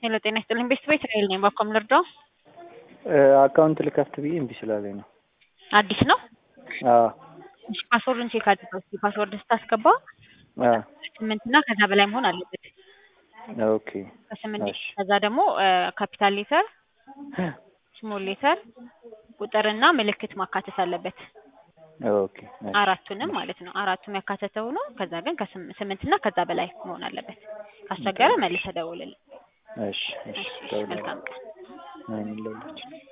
ሄሎ ጤና ይስጥልኝ ቤት ራይል ነኝ ባኮም ልርዳው አካውንት ልከፍት ብዬ እምቢ ስላለኝ ነው። አዲስ ነው? አዎ እሺ ፓስወርዱን ቼክ አድርገው። ፓስወርድ ስታስገባ ስምንት እና ከዛ በላይ መሆን አለበት። ኦኬ ከስምንት እሺ ከዛ ደግሞ ካፒታል ሌተር፣ ስሞል ሌተር፣ ቁጥርና ምልክት ማካተት አለበት። ኦኬ አራቱንም ማለት ነው። አራቱም ያካተተው ነው። ከዛ ግን ከስምንት እና ከዛ በላይ መሆን አለበት። ካስቸገረ መልሰህ ደውልልኝ። እሺ መልካም ቀን። አይ